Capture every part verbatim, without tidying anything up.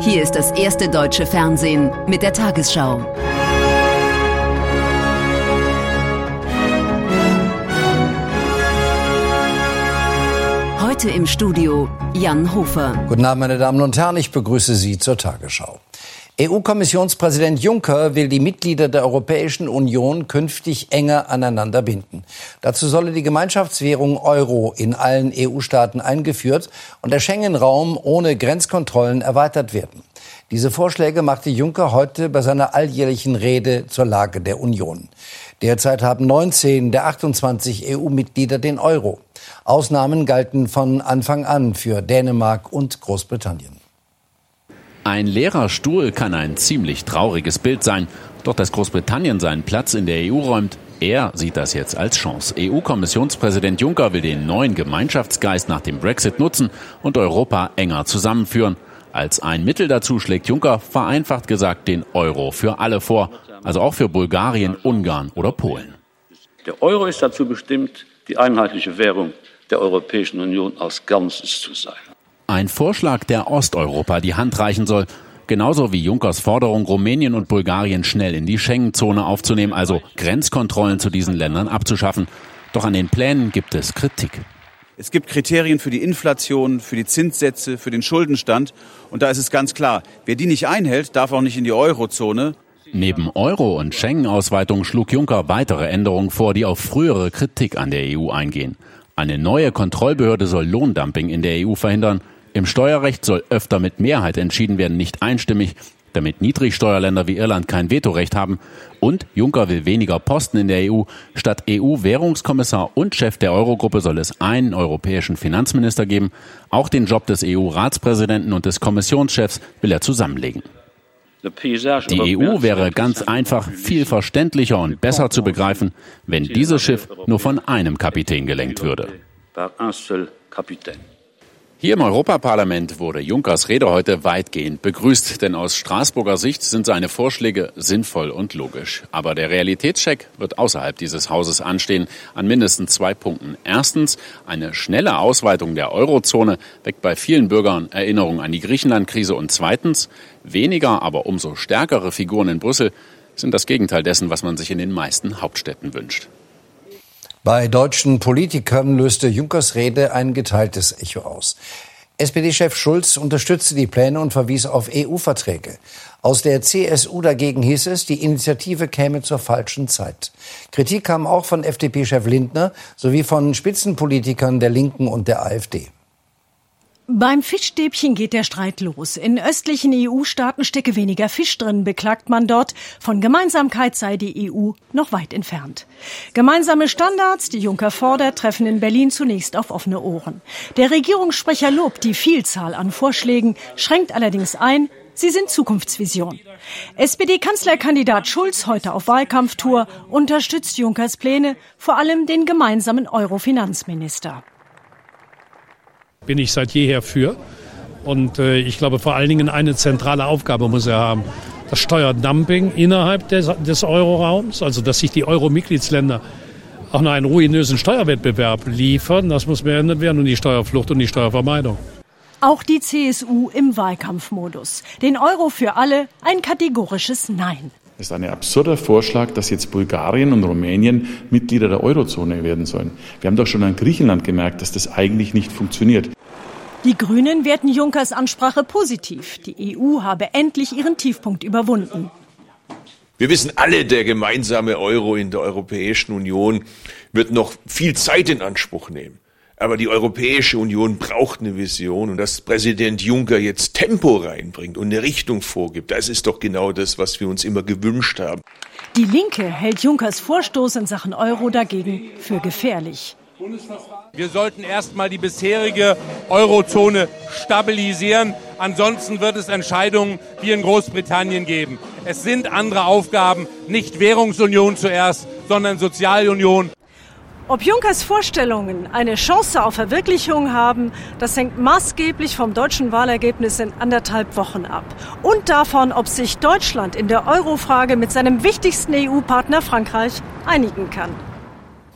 Hier ist das erste deutsche Fernsehen mit der Tagesschau. Heute im Studio Jan Hofer. Guten Abend, meine Damen und Herren, ich begrüße Sie zur Tagesschau. E U-Kommissionspräsident Juncker will die Mitglieder der Europäischen Union künftig enger aneinander binden. Dazu solle die Gemeinschaftswährung Euro in allen E U-Staaten eingeführt und der Schengen-Raum ohne Grenzkontrollen erweitert werden. Diese Vorschläge machte Juncker heute bei seiner alljährlichen Rede zur Lage der Union. Derzeit haben neunzehn der achtundzwanzig E U-Mitglieder den Euro. Ausnahmen galten von Anfang an für Dänemark und Großbritannien. Ein leerer Stuhl kann ein ziemlich trauriges Bild sein. Doch dass Großbritannien seinen Platz in der E U räumt, er sieht das jetzt als Chance. E U-Kommissionspräsident Juncker will den neuen Gemeinschaftsgeist nach dem Brexit nutzen und Europa enger zusammenführen. Als ein Mittel dazu schlägt Juncker, vereinfacht gesagt, den Euro für alle vor. Also auch für Bulgarien, Ungarn oder Polen. Der Euro ist dazu bestimmt, die einheitliche Währung der Europäischen Union als Ganzes zu sein. Ein Vorschlag, der Osteuropa die Hand reichen soll. Genauso wie Junckers Forderung, Rumänien und Bulgarien schnell in die Schengen-Zone aufzunehmen, also Grenzkontrollen zu diesen Ländern abzuschaffen. Doch an den Plänen gibt es Kritik. Es gibt Kriterien für die Inflation, für die Zinssätze, für den Schuldenstand. Und da ist es ganz klar, wer die nicht einhält, darf auch nicht in die Eurozone. Neben Euro- und Schengen-Ausweitung schlug Juncker weitere Änderungen vor, die auf frühere Kritik an der E U eingehen. Eine neue Kontrollbehörde soll Lohndumping in der E U verhindern. Im Steuerrecht soll öfter mit Mehrheit entschieden werden, nicht einstimmig, damit Niedrigsteuerländer wie Irland kein Vetorecht haben. Und Juncker will weniger Posten in der E U. Statt E U-Währungskommissar und Chef der Eurogruppe soll es einen europäischen Finanzminister geben. Auch den Job des E U-Ratspräsidenten und des Kommissionschefs will er zusammenlegen. Die E U wäre ganz einfach viel verständlicher und besser zu begreifen, wenn dieses Schiff nur von einem Kapitän gelenkt würde. Hier im Europaparlament wurde Junckers Rede heute weitgehend begrüßt, denn aus Straßburger Sicht sind seine Vorschläge sinnvoll und logisch. Aber der Realitätscheck wird außerhalb dieses Hauses anstehen, an mindestens zwei Punkten. Erstens, eine schnelle Ausweitung der Eurozone weckt bei vielen Bürgern Erinnerungen an die Griechenland-Krise. Und zweitens, weniger, aber umso stärkere Figuren in Brüssel sind das Gegenteil dessen, was man sich in den meisten Hauptstädten wünscht. Bei deutschen Politikern löste Junckers Rede ein geteiltes Echo aus. S P D-Chef Schulz unterstützte die Pläne und verwies auf E U-Verträge. Aus der C S U dagegen hieß es, die Initiative käme zur falschen Zeit. Kritik kam auch von F D P-Chef Lindner sowie von Spitzenpolitikern der Linken und der AfD. Beim Fischstäbchen geht der Streit los. In östlichen E U-Staaten stecke weniger Fisch drin, beklagt man dort. Von Gemeinsamkeit sei die E U noch weit entfernt. Gemeinsame Standards, die Juncker fordert, treffen in Berlin zunächst auf offene Ohren. Der Regierungssprecher lobt die Vielzahl an Vorschlägen, schränkt allerdings ein, sie sind Zukunftsvision. S P D-Kanzlerkandidat Schulz, heute auf Wahlkampftour, unterstützt Junckers Pläne, vor allem den gemeinsamen Euro-Finanzminister. Bin ich seit jeher für. Und äh, ich glaube, vor allen Dingen eine zentrale Aufgabe muss er haben. Das Steuerdumping innerhalb des, des Euroraums, also dass sich die Euro-Mitgliedsländer auch noch einen ruinösen Steuerwettbewerb liefern, das muss beendet werden, und die Steuerflucht und die Steuervermeidung. Auch die C S U im Wahlkampfmodus. Den Euro für alle, ein kategorisches Nein. Es ist ein absurder Vorschlag, dass jetzt Bulgarien und Rumänien Mitglieder der Eurozone werden sollen. Wir haben doch schon an Griechenland gemerkt, dass das eigentlich nicht funktioniert. Die Grünen werten Junckers Ansprache positiv. Die E U habe endlich ihren Tiefpunkt überwunden. Wir wissen alle, der gemeinsame Euro in der Europäischen Union wird noch viel Zeit in Anspruch nehmen. Aber die Europäische Union braucht eine Vision, und dass Präsident Juncker jetzt Tempo reinbringt und eine Richtung vorgibt, das ist doch genau das, was wir uns immer gewünscht haben. Die Linke hält Junckers Vorstoß in Sachen Euro dagegen für gefährlich. Wir sollten erstmal die bisherige Eurozone stabilisieren. Ansonsten wird es Entscheidungen wie in Großbritannien geben. Es sind andere Aufgaben, nicht Währungsunion zuerst, sondern Sozialunion. Ob Junckers Vorstellungen eine Chance auf Verwirklichung haben, das hängt maßgeblich vom deutschen Wahlergebnis in anderthalb Wochen ab. Und davon, ob sich Deutschland in der Euro-Frage mit seinem wichtigsten E U-Partner Frankreich einigen kann.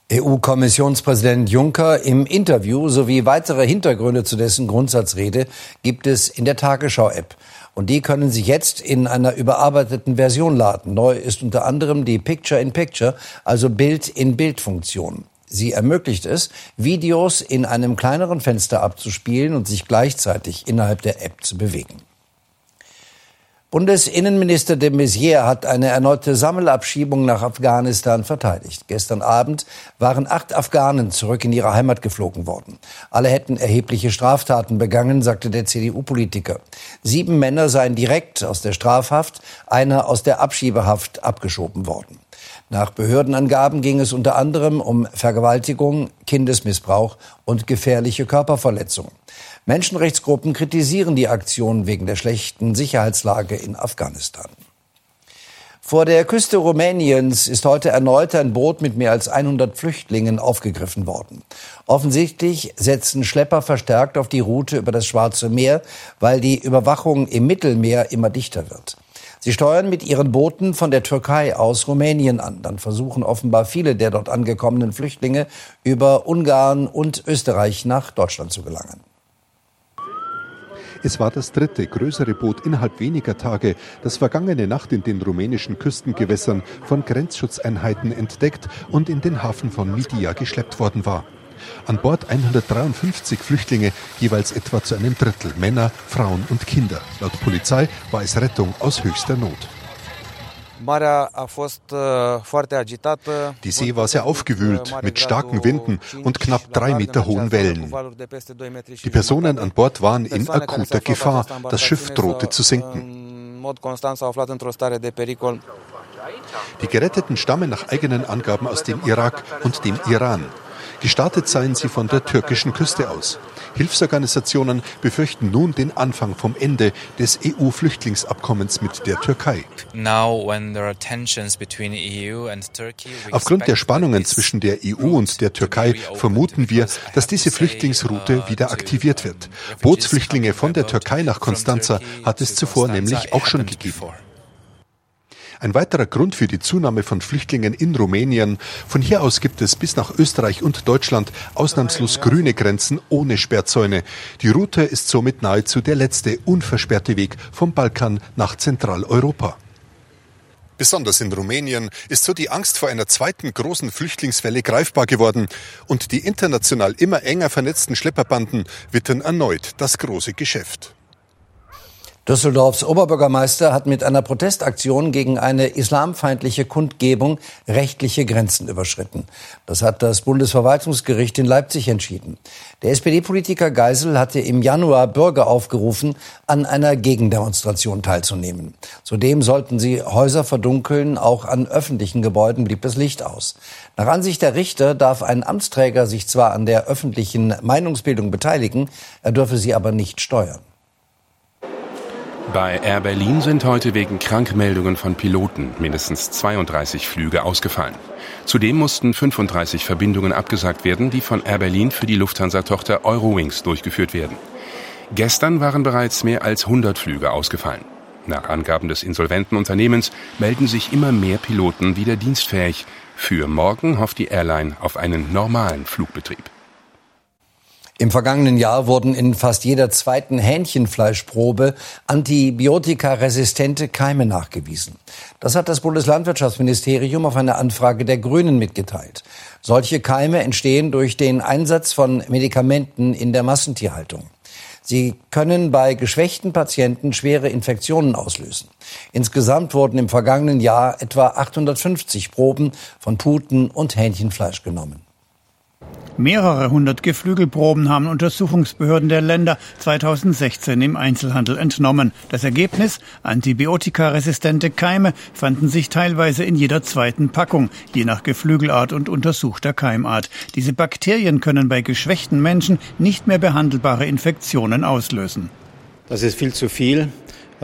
E U-Kommissionspräsident Juncker im Interview sowie weitere Hintergründe zu dessen Grundsatzrede gibt es in der Tagesschau-App. Und die können Sie jetzt in einer überarbeiteten Version laden. Neu ist unter anderem die Picture-in-Picture, also Bild-in-Bild-Funktion. Sie ermöglicht es, Videos in einem kleineren Fenster abzuspielen und sich gleichzeitig innerhalb der App zu bewegen. Bundesinnenminister de Maizière hat eine erneute Sammelabschiebung nach Afghanistan verteidigt. Gestern Abend waren acht Afghanen zurück in ihre Heimat geflogen worden. Alle hätten erhebliche Straftaten begangen, sagte der C D U-Politiker. Sieben Männer seien direkt aus der Strafhaft, einer aus der Abschiebehaft abgeschoben worden. Nach Behördenangaben ging es unter anderem um Vergewaltigung, Kindesmissbrauch und gefährliche Körperverletzung. Menschenrechtsgruppen kritisieren die Aktion wegen der schlechten Sicherheitslage in Afghanistan. Vor der Küste Rumäniens ist heute erneut ein Boot mit mehr als hundert Flüchtlingen aufgegriffen worden. Offensichtlich setzen Schlepper verstärkt auf die Route über das Schwarze Meer, weil die Überwachung im Mittelmeer immer dichter wird. Sie steuern mit ihren Booten von der Türkei aus Rumänien an. Dann versuchen offenbar viele der dort angekommenen Flüchtlinge über Ungarn und Österreich nach Deutschland zu gelangen. Es war das dritte, größere Boot innerhalb weniger Tage, das vergangene Nacht in den rumänischen Küstengewässern von Grenzschutzeinheiten entdeckt und in den Hafen von Midia geschleppt worden war. An Bord hundertdreiundfünfzig Flüchtlinge, jeweils etwa zu einem Drittel Männer, Frauen und Kinder. Laut Polizei war es Rettung aus höchster Not. Die See war sehr aufgewühlt, mit starken Winden und knapp drei Meter hohen Wellen. Die Personen an Bord waren in akuter Gefahr. Das Schiff drohte zu sinken. Die Geretteten stammen nach eigenen Angaben aus dem Irak und dem Iran. Gestartet seien sie von der türkischen Küste aus. Hilfsorganisationen befürchten nun den Anfang vom Ende des E U-Flüchtlingsabkommens mit der Türkei. Aufgrund der Spannungen zwischen der E U und der Türkei vermuten wir, dass diese Flüchtlingsroute wieder aktiviert wird. Bootsflüchtlinge von der Türkei nach Constanța hat es zuvor nämlich auch schon gegeben. Ein weiterer Grund für die Zunahme von Flüchtlingen in Rumänien. Von hier aus gibt es bis nach Österreich und Deutschland ausnahmslos grüne Grenzen ohne Sperrzäune. Die Route ist somit nahezu der letzte unversperrte Weg vom Balkan nach Zentraleuropa. Besonders in Rumänien ist so die Angst vor einer zweiten großen Flüchtlingswelle greifbar geworden. Und die international immer enger vernetzten Schlepperbanden wittern erneut das große Geschäft. Düsseldorfs Oberbürgermeister hat mit einer Protestaktion gegen eine islamfeindliche Kundgebung rechtliche Grenzen überschritten. Das hat das Bundesverwaltungsgericht in Leipzig entschieden. Der S P D-Politiker Geisel hatte im Januar Bürger aufgerufen, an einer Gegendemonstration teilzunehmen. Zudem sollten sie Häuser verdunkeln, auch an öffentlichen Gebäuden blieb das Licht aus. Nach Ansicht der Richter darf ein Amtsträger sich zwar an der öffentlichen Meinungsbildung beteiligen, er dürfe sie aber nicht steuern. Bei Air Berlin sind heute wegen Krankmeldungen von Piloten mindestens zweiunddreißig Flüge ausgefallen. Zudem mussten fünfunddreißig Verbindungen abgesagt werden, die von Air Berlin für die Lufthansa-Tochter Eurowings durchgeführt werden. Gestern waren bereits mehr als hundert Flüge ausgefallen. Nach Angaben des insolventen Unternehmens melden sich immer mehr Piloten wieder dienstfähig. Für morgen hofft die Airline auf einen normalen Flugbetrieb. Im vergangenen Jahr wurden in fast jeder zweiten Hähnchenfleischprobe antibiotikaresistente Keime nachgewiesen. Das hat das Bundeslandwirtschaftsministerium auf eine Anfrage der Grünen mitgeteilt. Solche Keime entstehen durch den Einsatz von Medikamenten in der Massentierhaltung. Sie können bei geschwächten Patienten schwere Infektionen auslösen. Insgesamt wurden im vergangenen Jahr etwa achthundertfünfzig Proben von Puten- und Hähnchenfleisch genommen. Mehrere hundert Geflügelproben haben Untersuchungsbehörden der Länder zweitausendsechzehn im Einzelhandel entnommen. Das Ergebnis? Antibiotikaresistente Keime fanden sich teilweise in jeder zweiten Packung, je nach Geflügelart und untersuchter Keimart. Diese Bakterien können bei geschwächten Menschen nicht mehr behandelbare Infektionen auslösen. Das ist viel zu viel. Äh,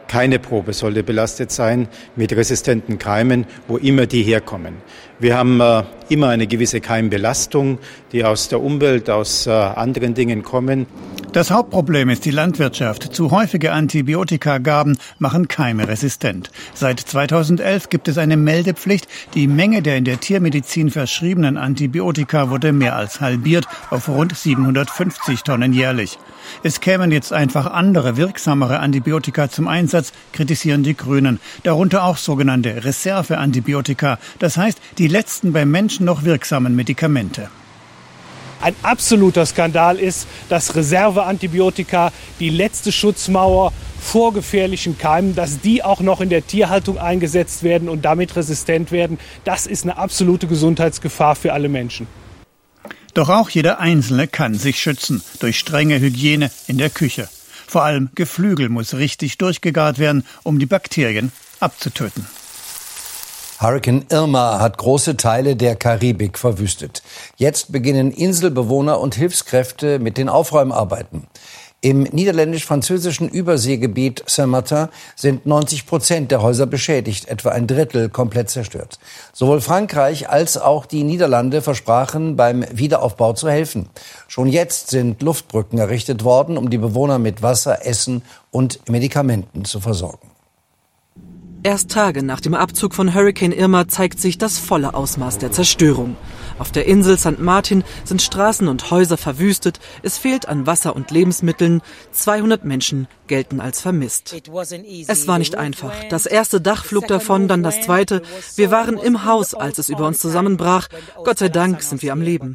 Keine Probe sollte belastet sein mit resistenten Keimen, wo immer die herkommen. Wir haben äh, immer eine gewisse Keimbelastung, die aus der Umwelt, aus äh, anderen Dingen kommen. Das Hauptproblem ist die Landwirtschaft. Zu häufige Antibiotikagaben machen Keime resistent. Seit zweitausendelf gibt es eine Meldepflicht. Die Menge der in der Tiermedizin verschriebenen Antibiotika wurde mehr als halbiert auf rund siebenhundertfünfzig Tonnen jährlich. Es kämen jetzt einfach andere, wirksamere Antibiotika zum Einsatz, kritisieren die Grünen. Darunter auch sogenannte Reserveantibiotika. Das heißt, die letzten beim Menschen noch wirksamen Medikamente. Ein absoluter Skandal ist, dass Reserveantibiotika, die letzte Schutzmauer vor gefährlichen Keimen, dass die auch noch in der Tierhaltung eingesetzt werden und damit resistent werden. Das ist eine absolute Gesundheitsgefahr für alle Menschen. Doch auch jeder Einzelne kann sich schützen durch strenge Hygiene in der Küche. Vor allem Geflügel muss richtig durchgegart werden, um die Bakterien abzutöten. Hurrikan Irma hat große Teile der Karibik verwüstet. Jetzt beginnen Inselbewohner und Hilfskräfte mit den Aufräumarbeiten. Im niederländisch-französischen Überseegebiet Saint-Martin sind neunzig Prozent der Häuser beschädigt, etwa ein Drittel komplett zerstört. Sowohl Frankreich als auch die Niederlande versprachen, beim Wiederaufbau zu helfen. Schon jetzt sind Luftbrücken errichtet worden, um die Bewohner mit Wasser, Essen und Medikamenten zu versorgen. Erst Tage nach dem Abzug von Hurrikan Irma zeigt sich das volle Ausmaß der Zerstörung. Auf der Insel Sankt Martin sind Straßen und Häuser verwüstet. Es fehlt an Wasser und Lebensmitteln. zweihundert Menschen gelten als vermisst. Es war nicht einfach. Das erste Dach flog davon, dann das zweite. Wir waren im Haus, als es über uns zusammenbrach. Gott sei Dank sind wir am Leben.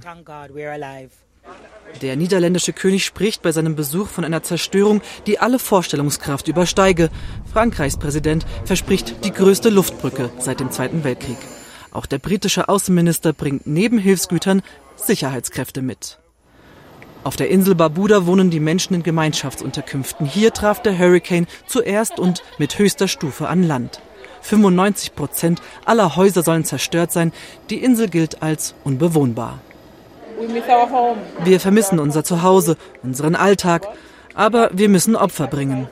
Der niederländische König spricht bei seinem Besuch von einer Zerstörung, die alle Vorstellungskraft übersteige. Frankreichs Präsident verspricht die größte Luftbrücke seit dem Zweiten Weltkrieg. Auch der britische Außenminister bringt neben Hilfsgütern Sicherheitskräfte mit. Auf der Insel Barbuda wohnen die Menschen in Gemeinschaftsunterkünften. Hier traf der Hurrikan zuerst und mit höchster Stufe an Land. fünfundneunzig Prozent aller Häuser sollen zerstört sein. Die Insel gilt als unbewohnbar. Wir vermissen unser Zuhause, unseren Alltag, aber wir müssen Opfer bringen.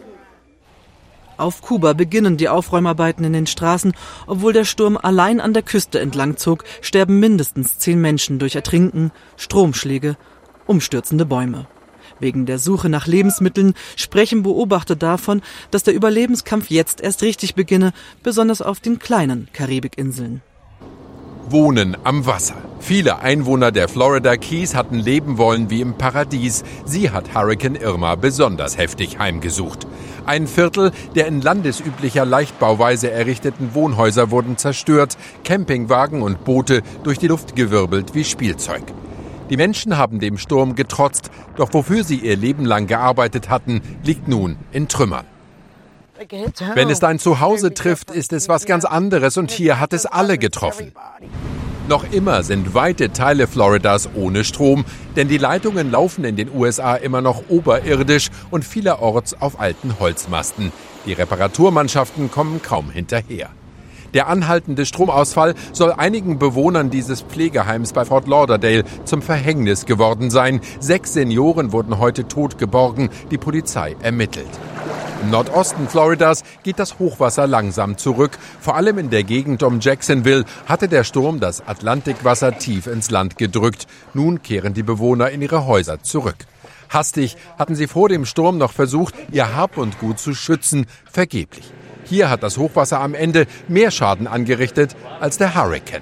Auf Kuba beginnen die Aufräumarbeiten in den Straßen. Obwohl der Sturm allein an der Küste entlang zog, sterben mindestens zehn Menschen durch Ertrinken, Stromschläge, umstürzende Bäume. Wegen der Suche nach Lebensmitteln sprechen Beobachter davon, dass der Überlebenskampf jetzt erst richtig beginne, besonders auf den kleinen Karibikinseln. Wohnen am Wasser. Viele Einwohner der Florida Keys hatten leben wollen wie im Paradies. Sie hat Hurrikan Irma besonders heftig heimgesucht. Ein Viertel der in landesüblicher Leichtbauweise errichteten Wohnhäuser wurden zerstört, Campingwagen und Boote durch die Luft gewirbelt wie Spielzeug. Die Menschen haben dem Sturm getrotzt, doch wofür sie ihr Leben lang gearbeitet hatten, liegt nun in Trümmern. Wenn es dein Zuhause trifft, ist es was ganz anderes und hier hat es alle getroffen. Noch immer sind weite Teile Floridas ohne Strom, denn die Leitungen laufen in den U S A immer noch oberirdisch und vielerorts auf alten Holzmasten. Die Reparaturmannschaften kommen kaum hinterher. Der anhaltende Stromausfall soll einigen Bewohnern dieses Pflegeheims bei Fort Lauderdale zum Verhängnis geworden sein. Sechs Senioren wurden heute tot geborgen, die Polizei ermittelt. Im Nordosten Floridas geht das Hochwasser langsam zurück. Vor allem in der Gegend um Jacksonville hatte der Sturm das Atlantikwasser tief ins Land gedrückt. Nun kehren die Bewohner in ihre Häuser zurück. Hastig hatten sie vor dem Sturm noch versucht, ihr Hab und Gut zu schützen, vergeblich. Hier hat das Hochwasser am Ende mehr Schaden angerichtet als der Hurrikan.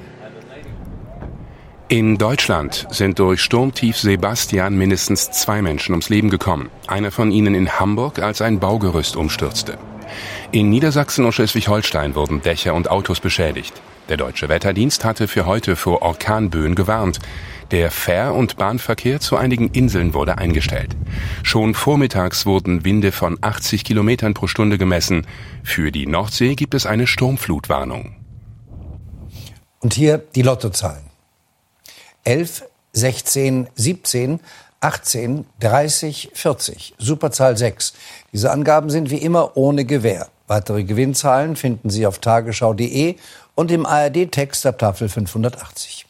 In Deutschland sind durch Sturmtief Sebastian mindestens zwei Menschen ums Leben gekommen. Einer von ihnen in Hamburg, als ein Baugerüst umstürzte. In Niedersachsen und Schleswig-Holstein wurden Dächer und Autos beschädigt. Der Deutsche Wetterdienst hatte für heute vor Orkanböen gewarnt. Der Fähr- und Bahnverkehr zu einigen Inseln wurde eingestellt. Schon vormittags wurden Winde von achtzig Kilometern pro Stunde gemessen. Für die Nordsee gibt es eine Sturmflutwarnung. Und hier die Lottozahlen. elf, sechzehn, siebzehn, achtzehn, dreißig, vierzig. Superzahl sechs. Diese Angaben sind wie immer ohne Gewähr. Weitere Gewinnzahlen finden Sie auf tagesschau punkt de und im A R D-Text ab Tafel fünfhundertachtzig.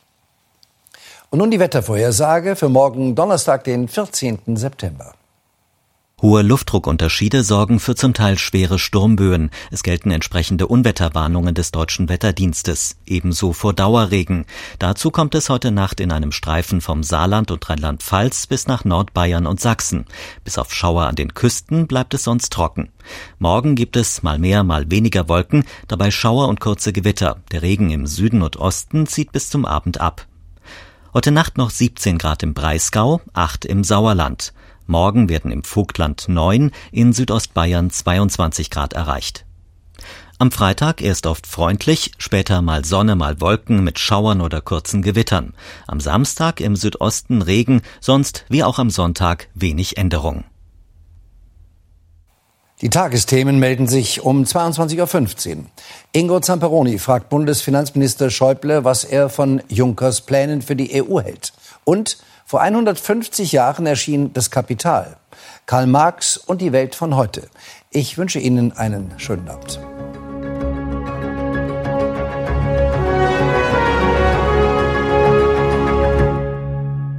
Und nun die Wettervorhersage für morgen Donnerstag, den vierzehnten September. Hohe Luftdruckunterschiede sorgen für zum Teil schwere Sturmböen. Es gelten entsprechende Unwetterwarnungen des Deutschen Wetterdienstes. Ebenso vor Dauerregen. Dazu kommt es heute Nacht in einem Streifen vom Saarland und Rheinland-Pfalz bis nach Nordbayern und Sachsen. Bis auf Schauer an den Küsten bleibt es sonst trocken. Morgen gibt es mal mehr, mal weniger Wolken, dabei Schauer und kurze Gewitter. Der Regen im Süden und Osten zieht bis zum Abend ab. Heute Nacht noch siebzehn Grad im Breisgau, acht im Sauerland. Morgen werden im Vogtland neun, in Südostbayern zweiundzwanzig Grad erreicht. Am Freitag erst oft freundlich, später mal Sonne, mal Wolken mit Schauern oder kurzen Gewittern. Am Samstag im Südosten Regen, sonst wie auch am Sonntag wenig Änderung. Die Tagesthemen melden sich um zweiundzwanzig Uhr fünfzehn. Ingo Zamperoni fragt Bundesfinanzminister Schäuble, was er von Junckers Plänen für die E U hält. Und vor hundertfünfzig Jahren erschien Das Kapital. Karl Marx und die Welt von heute. Ich wünsche Ihnen einen schönen Abend.